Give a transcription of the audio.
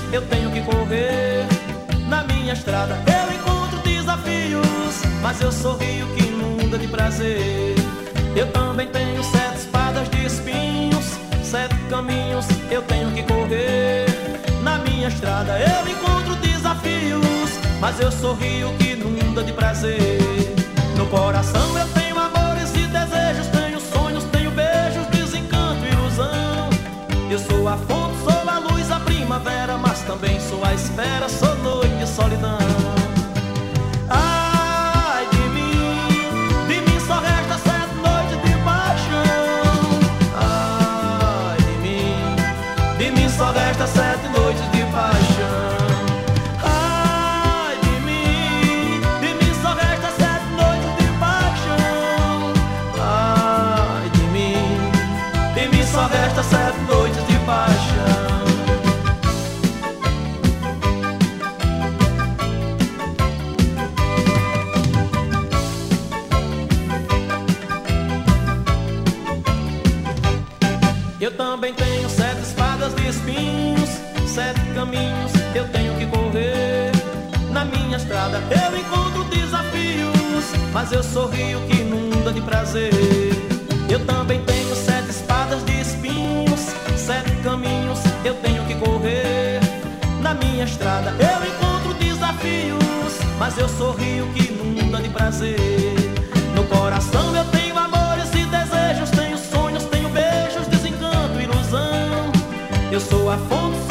eu tenho que correr. Na minha estrada eu encontro desafios, mas eu sorrio que inunda de prazer. Eu também tenho 7 espadas de espinhos, 7 caminhos eu tenho que correr. Na minha estrada eu encontro desafios, mas eu sorrio que inunda de prazer. No coração eu tenho amores e desejos, tenho sonhos, tenho beijos, desencanto e ilusão. Eu sou a fonte, sou a luz, a primavera, mas também sou a espera, sou noite e solidão. Ai de mim só resta 7 noites de paixão. Ai de mim só resta 7 noites de paixão. Ai de mim só resta 7 noites de paixão. Ai de mim só resta 7 noites de paixão. Eu também tenho 7 espadas de espinhos, 7 caminhos eu tenho que correr. Na minha estrada eu encontro desafios, mas eu sorrio que inunda de prazer. Eu também tenho 7 espadas de espinhos, 7 caminhos eu tenho que correr. Na minha estrada eu encontro desafios, mas eu sorrio que inunda de prazer. No coração eu tenho amores e desejos, tenho sonhos, tenho beijos, desencanto e ilusão. Eu sou a fonte,